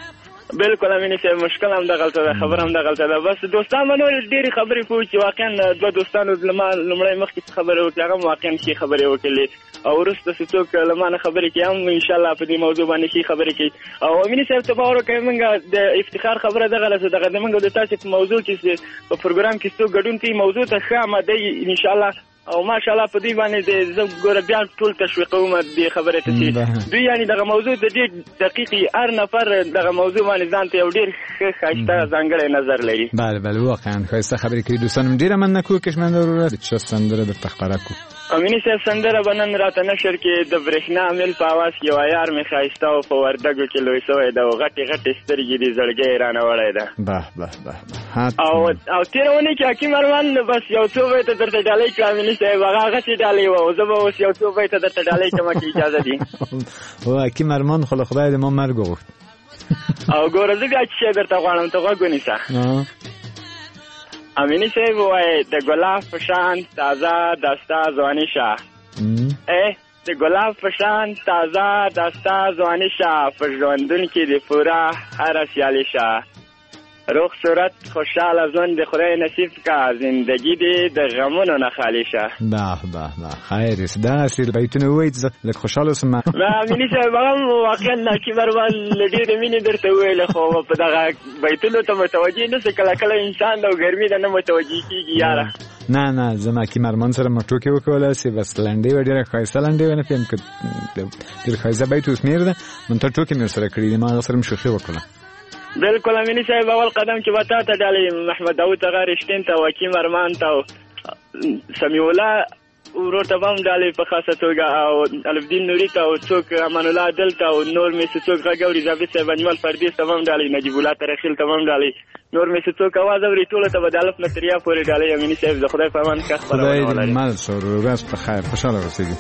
بالکل امینه صاحب مشکل هم دغلته ده خبر هم دغلته ده بس دوستان منو ډېری خبرې کوي چې واقعا دوه دوستانو لما لمړی مخکې خبرې وکړي هغه واقعا ښې خبرې وکړلې او وروسته چې څوک لما نه خبرې کوي هم انشاءالله په دې موضوع باندې ښې خبرې کوي او امینه صاحب ته باور وکړئ موږ د افتخار خبره دغه ده دغه د موږ د تاسې په موضوع کې په پروګرام کې څوک ګډون کوي موضوع ته ښه آماده انشاءالله او ماشاءالله په دې باندې زه ګوره بیا ټول تشویقوم دې خبرې ته چې دوی یعنې دغه موضوع د دې دقیقې هر نفر دغه موضوع باندې ځان ته یو ډېر ښه ښایسته ځانګړی نظر لري. بله بله واقعا ښایسته خبرې کوي. دوستانم ډېره مننه کوو کشمندورو د چا سندره درته خپره کړو. امیني صاحب سندره به نن راته نشر کې د برېښنا میل په اواز کې یوه یار مې ښایسته او په وردګو کې لوی سوی ده او غټې غټې سترګې دې زړګی یې رانه وړی ده. به به به او او تېره اونۍ کې حکیم ارمان بس یو څو بیته درته ډالۍ کړه امیني صاحب هغه هغسې ډالۍ وه او زه به اوس یو څو بیته درته ډالۍ کړم که اجازه دي. او حکیم ارمان خو له خدای د ما مرګ وغوښت او ګوره زه بیا چې شی درته غواړم ته غوږ ونیسه. امینی صاحب وای د ګلاب په شان تازه دستا ځواني شه اه د ګلاب په شان تازه دستا ځواني شه په ژوندون کې د پوره هره سیالي شه روغ صورت خوشحاله ژوند د خدای نصیب کا زندگی دې د غمونو نه خالی شه. به به به خیر داسې بیتونه ووایي چې زه لږ خوشحاله شم. امیني صاحب هم واقعا حکیم ارمان له ډېرې مینې درته وویله خو په دغه بیتونو ته متوجه نه شي کله کله انسان د ګرمي نه نه متوجه کېږي یاره. نه نه زه حکیم ارمان سره مې ټوکې وکولای سي بس لنډۍ وه ډېره ښایسته لنډۍ وه نه پوهېږم که ډېر ښایسته بیت اوس مېر ده منته ټوکې مې ورسره کړي دي ما هغه سره مې شوخي وکړله. بالکل امینی صاحب اول قدم چې به تا ته ډالۍ محمد داود ته رښتین ته او حکیم ارمان ته او سمیع الله ورور ته به هم ډالۍ په خاصه توګه او الفدین نوري ته او څوک امان الله عدل ته او نور مې چې څوک غږ اوري ضابط صاحب انیمل فردیس ته به هم ډالۍ نجیب الله ترخیل ته به هم ډالۍ نور مې چې څوک اواز اوري ټولو ته به د الف نه تر یا پورې ډالۍ امیني صاحب د خدای په امان ښه خپرونه ولري. خدای دې مل شه ورځ په خیر خوشحاله اوسېږي.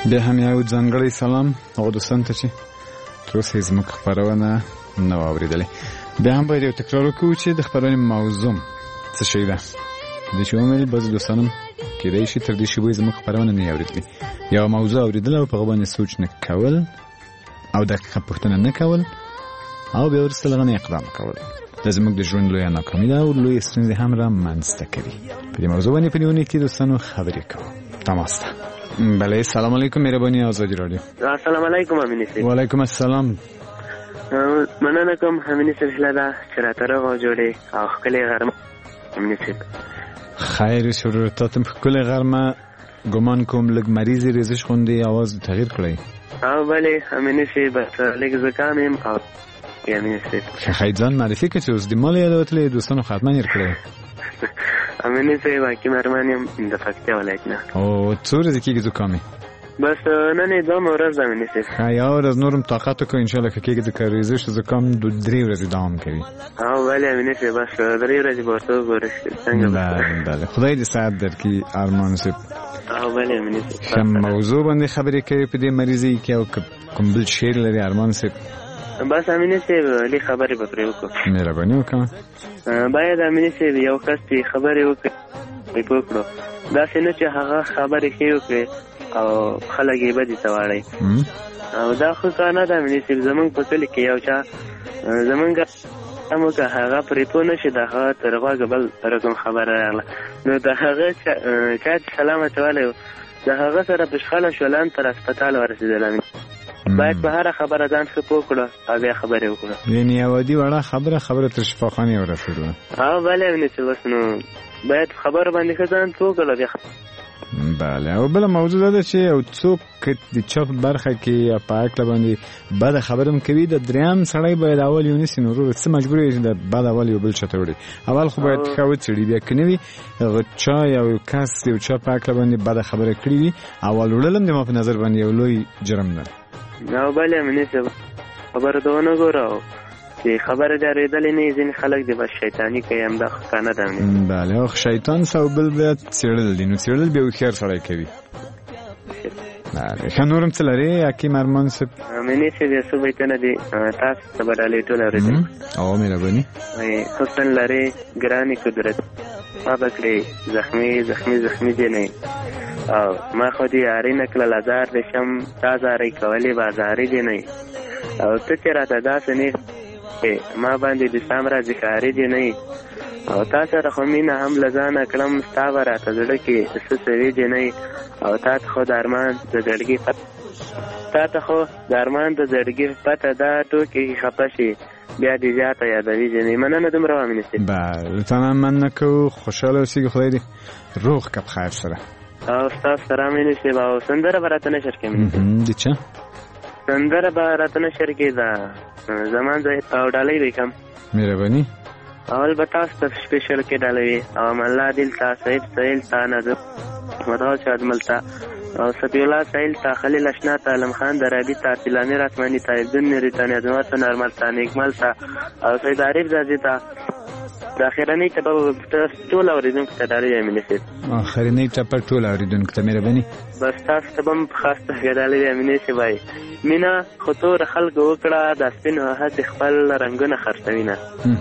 بیا هم یو ځانګړی سلام هغو دوستانو ته چې تر اوسه یې زموږ خپرونه نه وه اورېدلې. بیا هم باید یو تکرار وکړو چې د خپرونې موضوع څه شی ده. د چې ومویل بعضې دوستان هم کېدای شي تر دې شیبې زموږ خپرونه نه یې اورېدلې. یوه موضوع اورېدله او په هغه باندې سوچ نه کول او دقیقه پوښتنه نه کول او بیا وروسته له هغه نه اقدام کول دا زموږ د ژوند لویه ناکامي ده او لویې ستونزې هم رامنځته کوي. په دې موضوع باندې په دې اونۍ کې دوستانو خبرې کوو. تماس ته. بله سلام علیکم مهرباني آزادی رادیو. السلام علیکم امینی صاحب. وعلیکم السلام. مننه کوم امینی صاحب هیله ده چې راته روغ او جوړې او ښکلې غرمه امینی صاحب. خیر شروع تاتم ښکلې غرمه ګمان کوم لږ مریض ریزش غوندې اواز تغییر کړی. او بلې امینی صاحب لږ زکام یم او امینی صاحب ښه ځان معرفي کړه چې اوس د مال یادوتلې دوستانو خدمت یې کړی. امینی صاحب حکیم ارمان یم د پکتیا ولایت نه. او څو ورځې کېږي زکامې؟ بس نن یې دوه ورځ ده امینی صاحب. ښه یوه ورځ نور هم طاقت وکړو انشاءالله که کېږي د که ریزش زکام درې ورځې دوام کوي. او بلې امینی صاحب بس درې ورځې به ورته وګورو څنګه. بله بله خدای دې صحت درکړي ارمان صاحب. او بلې امینی صاحب ښه موضوع باندې خبرې کوي په دې مریضۍ کې او که کوم بل شعر لري ارمان صاحب؟ بس امینی صاحب لږ خبرې به پرې وکړو. مهرباني وکړه. باید امینی صاحب یو کس چې خبرې وکړي پوه کړو داسې نه چې هغه خبرې ښې وکړي او خلک یې بدې ته واړوي او دا خو کار نه ده امیني صاحب. زمونږ په کلي کې یو چا زمونږ هم وکړه هغه پرې پوه نه شي د هغه تر غوږه بل رقم خبره راغله نو د هغه چا چې سلام اچولی و د هغه سره په شخړه شولان تر هسپتال ورسېدل. باید په هره خبره ځان ښه پوه کړو او بیا خبرې وکړو. یعنې یو عادي وړه خبره خبره تر شفاخانې ورسېدله. او بلې امیني صاحب بس نو باید خبره باندې ښه ځان پوه کړو بیا. بله او بله موضوع دا ده چې یو څوک د چا په برخه کې یا په هکله باندې بده خبره هم کوي د درېیم سړی باید اول یې ونیسي. نو وروره څه مجبور یې چې د بد اول یو بل چا ته وړي اول خو باید ښه وڅېړي بیا که نه وي هغه چا یو کس یو چا په هکله باندې بده خبره کړې وي اول وړل هم د ما په نظر باندې یو لوی جرم ده. او بلې امیني صاحب خبره ته ونه ګوره چې خبره دې اورېدلې نه ځینې خلک دې بس شیطاني کوي همدا خو که نه ده. بله او شیطان څه او بل بیا څېړل دي نو څېړل بیا هوښیار سړی کوي. بله ښه نور هم څه لرې حکیم ارمان صاحب؟ امیني صاحب یو څو بیتونه دي تاسو ته به ډالۍ ټول اورېدل. او مهرباني. حسن لرې ګرانې قدرت ما به کړې زخمي زخمي زخمي دې نه او ما خو دې یاري نه کړل ازار دې شم تا زارۍ کولې بازاري دې نه او ته چې راته داسې نه ما باندې د سام راځي کاري دې نه او تا سره خو مینه هم له ځانه کړم ستا به راته زړه کې څه سوي دې نه او تا ته خو د ارمان د زړګي تا ته خو د ارمان د زړګي پته دا ټوکې خفه شي بیا دې زیاته یادوي دې نه. مننه دومره وامینې صاحب. بله تا نه مننه کوو خوشحاله اوسېږي خدای دې روغ که په خیر سره. او ستاسو سره امینې صاحب او سندره به راته نشر کړې د چا سندره به راته نشر کړې ده زمان زاهد او ډالۍ به کم. مهرباني. اول به تاسو ته سپیشل کې ډالوي او ملا دل تا سعید سهیل تا نظر مدغل شاد ملتا او صفی الله سهیل تا خلیل اشنا تا علم خان درابی تا تلامیر اسمانی تا عبدالن نریتانی ازمات تا نرمال تا نیکمال تا او سید عریف زازی تا داخرانی تا ټول اوریدونکو ته ډالۍ امینې صاحب. آخرنۍ ټپه ټول اوریدونکو ته مهرباني. بس تاسو ته به هم په خاص توګه ډالۍ امینې صاحب وایي مینه خو تور خلکو وکړه د سپینو هسې خپل رنګونه خرڅوینه.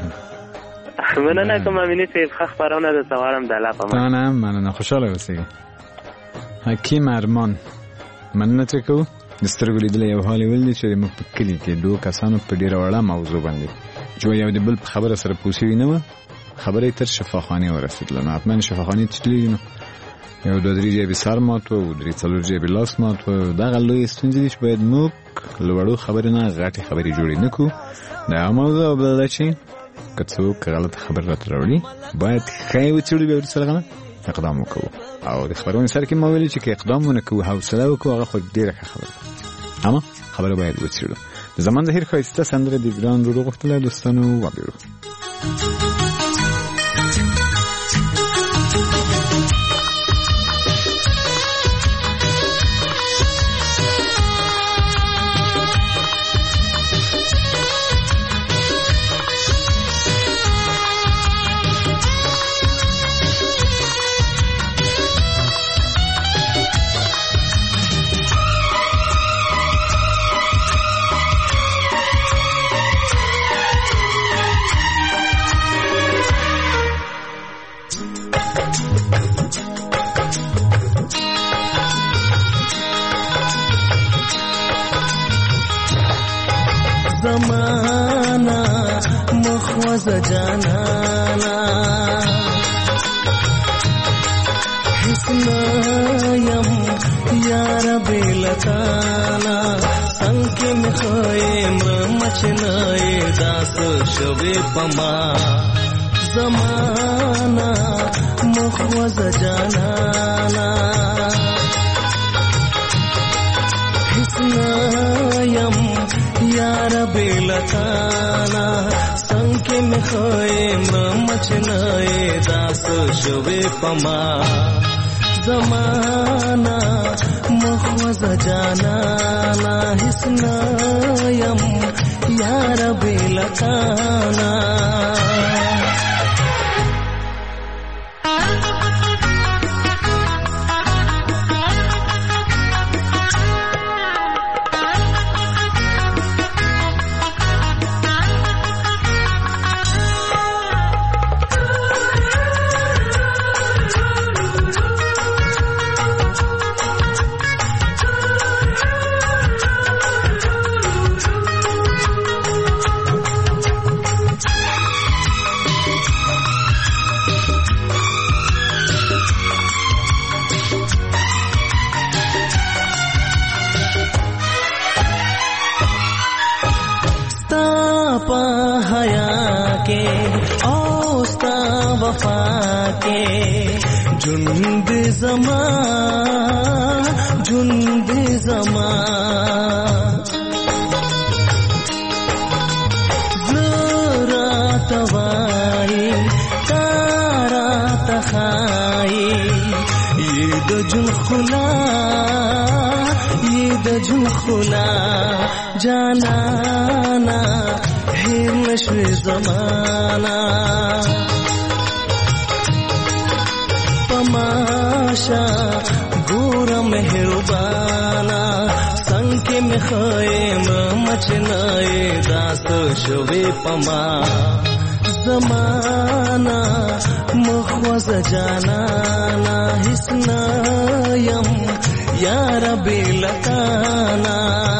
مننه کوم امینې صاحب ښه خپرونه درته غواړم د الله په امان. تا نه مننه خوشحاله اوسېږه. حکیم ارمان مننه ترې کوو. د سترګو لیدلی یو حال یې ولید چې زموږ په کلي کې دوه کسانو په ډېره وړه موضوع باندې چې یو د بل په خبره سره پوه شوي نه وه خبره یې تر شفاخانې ورسېدله. نو حتما شفاخانې ته تللي نو یو دوه درې جیبې سر مات و درې څلور جیبې لاس مات و. دغه لویې ستونزې دي چې باید موږ له وړو خبرې نه غټې خبرې جوړې نه کړو. دا یوه موضوع او بله ده چې که څوک غلطه خبره راته راوړي باید ښه یې وڅېړو بیا ورسره غله اقدام وکړو. او د خبرونې سر کې ما ویلي چې که اقدام ونه کوو حوصله وکړو هغه خو ډېره ښه خبره ده اما خبره باید وڅېړو. د زمان ظهیر ښایسته سندره د ګران ورو غوښتله دوستانو واورو. مخوز جانانا حسنا یم یار بیلتانا سنکی مخیم مچنائی داس شوی پما زمانا مخوز جانانا حسنا یم یار بیلتانا سنکی مخیم مچنائی داس شوی پما زمانا مخوز جانانا حسنا یم یار بیلتانا जुंद जमा जुंद जमा जरा तवाई तारा तखाई ये दजुल खुला ये दजुल खुला जानाना हिर नश्वे जमाना तमाशा गोरा मेहरबाना संके में खैम मचनाए दास शवे पमा जमाना मखवज जानाना हिस्ना यम यार बेलताना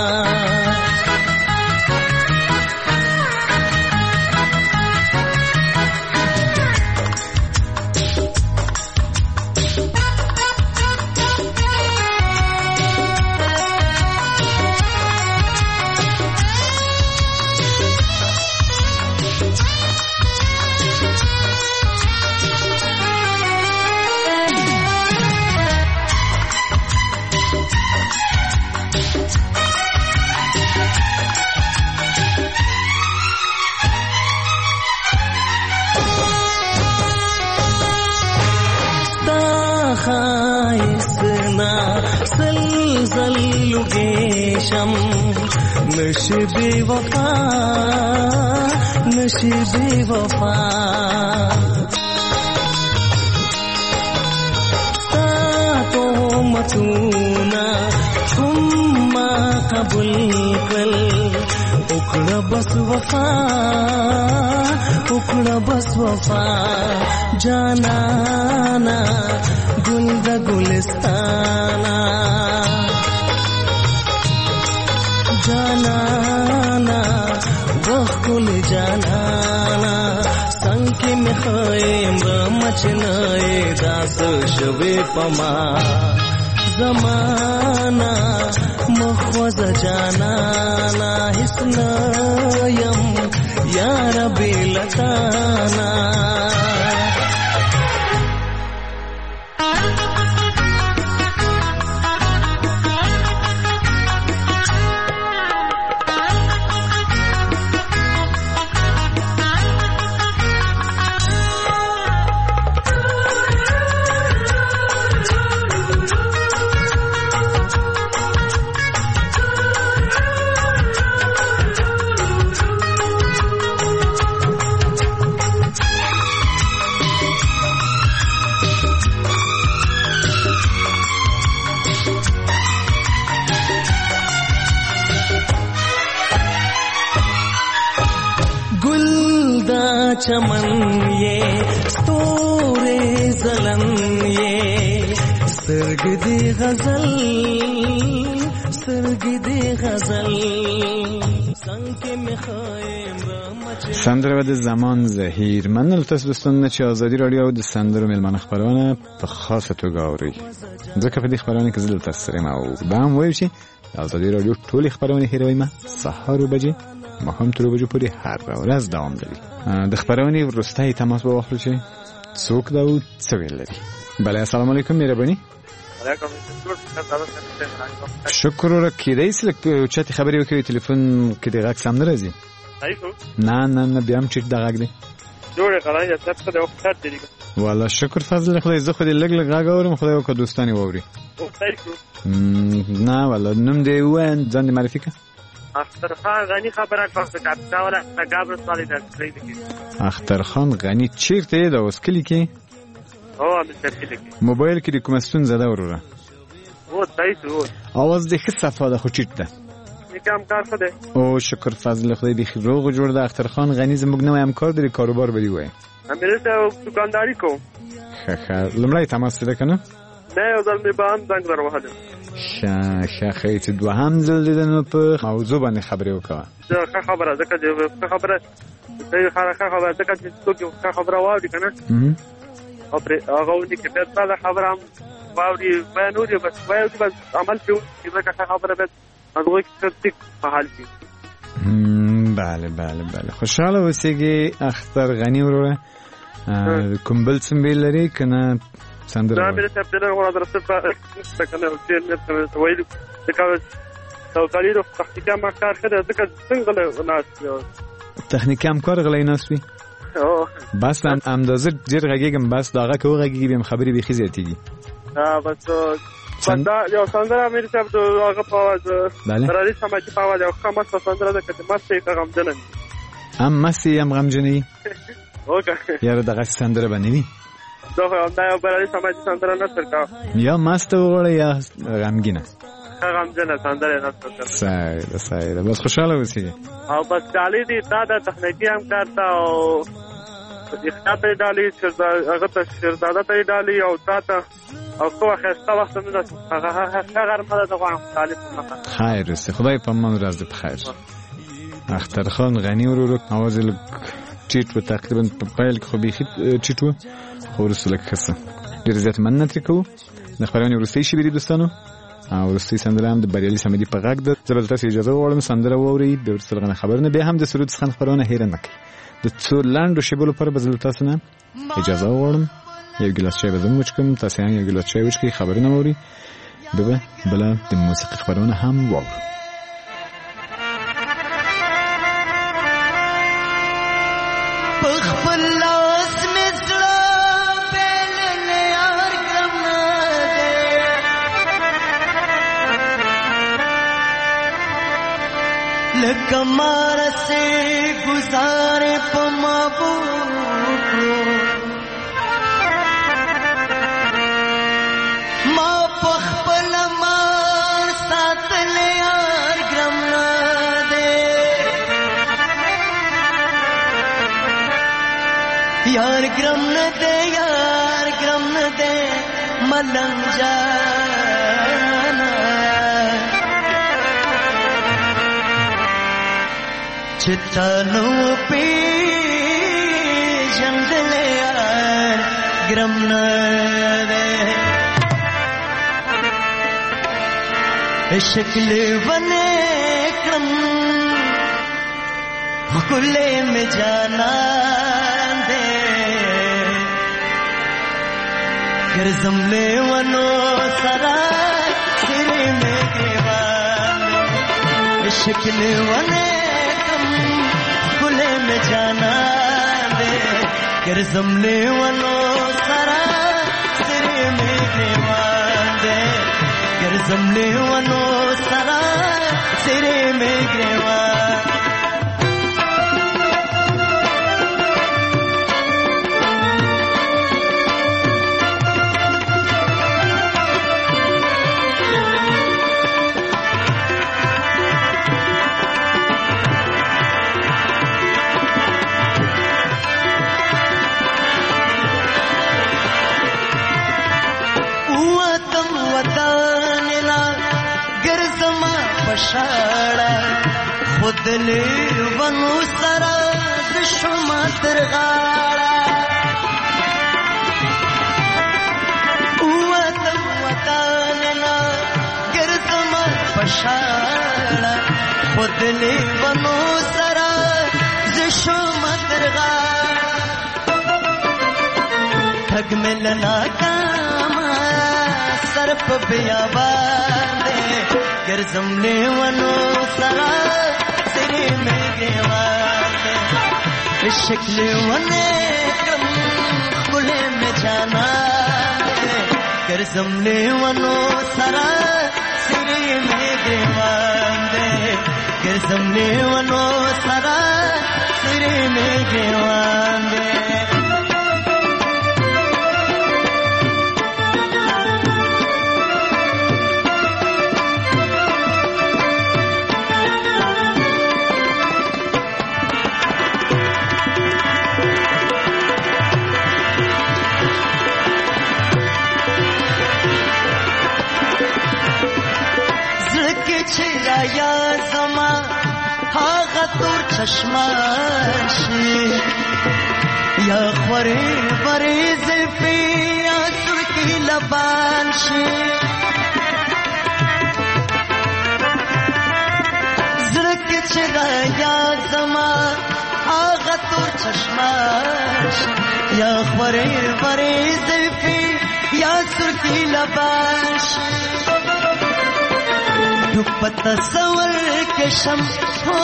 नशीबे वफा नशीबे वफा तो मतूना हुम्मा कबूल कल उकड़ा बस वफा उकड़ा बस वफा जानाना गुल गुलिस्ताना जानाना वकुल जानाना संके में खैम मचनाए दास शवे पमा जमाना मखवज जानाना हिस्ना यम यार बेलताना चमन ये स्तोरे जलन ये सरगदी गजल सरगदी गजल संके में खैम سندره و د زمان زهیر منل تاسو دوستان چې ازادي رادیو د سندرو ملمن خبرونه په خاصه توګه اوري ځکه په دې خبرونه کې زل تاسو سره ما او دا هم وایي چې ازادي رادیو ټول خبرونه هیروي ما سهار بجې ما هم تر بجې پورې هر ورځ دوام لري د خبرونه ورستای تماس به واخلو چې څوک دا او څه ویل لري. بله السلام علیکم مهرباني. علیکم شکر ورک کیدای سي لکه چاته خبرې وکړي ټلیفون کې د غږ سم نه راځي. نه نه نه بیا هم چې د غږ دی جوړه غلای یا څه د وخت دی والله شکر فضل خدای زه خو دې لګ لګ غږ اورم خدای وکړه دوستانی ووري. نه والله نوم دی وین ځان دې معرفي کړه. اخترخان غنی خبره کوم کاپتا ولا تګابر سوالي درځي دي. اخترخان غنی چیرته دا اوس کلی کې؟ او د کلی کې موبایل کې د کوم ستون زده وروره او تاسو اواز د ښه صفه ده خو چیت ده کم کار خده او شکر فضل خدای بخیر روغ جوړ ده. اخترخان غنی زموږ نوې همکار دی کاروبار بدی وای امیر ته دکانداری کوم خخ لمړی تماس ده کنه نه یو ځل می به هم زنګ دروهله ښه ښه خیت دوهم ځل دیدنو په موضوع باندې خبرې وکړه. ښه خبره ده که خبره ده ښه خبره ده که څوک خبره واوري کنه او پر هغه ودی کې دا خبره هم واوري بیانوري بس واوري بس عمل پیو چې دا خبره به هغه کې په حال کې. بله بله بله خوشاله اوسېږي اختر غنی وروره کوم بل څه ویل لري کنه سندره دا مې ته په لاره درته په کنه چې نه ویل دا تو کالیرو تخنیکي ما کار کړی ځکه څنګه ناس تخنیکي هم کار غلای ناس وي بس هم اندازه جیر غږیږم بس داغه که وغږیږي بهم خبرې بیخي زیاتېږي. بس دا یو سندره مې صاحب هغه په اواز درالي سماجي په اواز یو ښه مست سندره ده که مست یې غمجنه هم مست یې هم غمجنه اوکې یاره دغه سندره به نه وي دا یو درالي سماجي سندره نه ترکا یا مست وغواړه یا غمګینه غمجنه سندره نه ترکا صحیح ده صحیح ده بس خوشحاله اوسېږي او بس ډالۍ دي دا د تخنیکي همکار ته او اختیار ته یې ډالۍ هغه ته شیرزاده ته یې ډالۍ او تا ته او کومه ښایسته وخت مې ده هغه ښه غرمه ده زه غواړم طالب خیر اوسې خدای په امان ورځ دې په خیر. اخترخان غني ورو اواز یې لږ ټیټ و تقریبا په پیل کې خو بیخي ټیټ و خو وروسته لږ ښه څه ډېر زیات مننه ترې کوو. د خپرونې وروستۍ شېبې دي دوستانو او وروستۍ سندره هم د بریالي صمدي په غږ ده. زه به له تاسو اجازه وغواړم سندره واورئ بیا وروسته له خبرونه بیا هم د سرود څخه خپرونه هېره نه کړئ. د څو لنډو شېبو لپاره به زه له تاسو نه اجازه وغواړم یو ګیلاس چای به زه هم وچکم تاسو هم یو ګیلاس چای وچکئ خبرونه واورئ بیا به بله د موسیقي خپرونه هم واورو. कमार से गुजारे पमाबू माँ पखपल मार साथ ले यार ग्रम दे यार ग्रम दे यार ग्रम दे मलंग जाना चितानो पे जंगले यार ग्रम न दे शक्ल बने क्रम खुले में जाना दे कर जमले वनो सरा सिरे में गिरवान शक्ल बने खुले में जाना दे कर जमले वनो सरा सिरे में गिरवान दे कर जमले वनो सरा सिरे में गिरवान पशाड़ा खुद ले वनु सरा लेवनो सरा जिशो मदरगा ठग मिलना कामा सरप बियाबादे गिरजम लेवनो सरा सिरे में गेवादे शक्ल वने कम खुले में जाना गिरजम लेवनो सरा सिरे में गेवादे गिरजम लेवनो सरा सिरे में गेवादे या जमा हागा तोर चश्माशी या खरे बरे ज़ल्फ़ी या तुर्की लबानशी ज़िरक चरा या जमा हागा तोर चश्माशी या खरे बरे ज़ल्फ़ी या तुर्की लबानशी दुपट्टा सवर के शम हो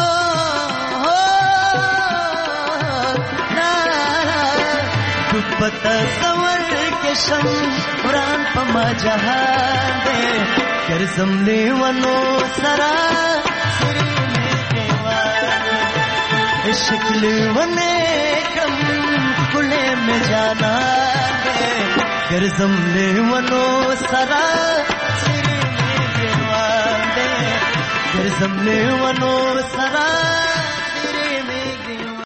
दुपट्टा सवर के शम कुरान पमा जहां दे कर जमले वनो सरा सिरे में केवान शक्ल वने कम खुले में जाना दे कर जमले वनो सरा गिरजम लेवनो सरा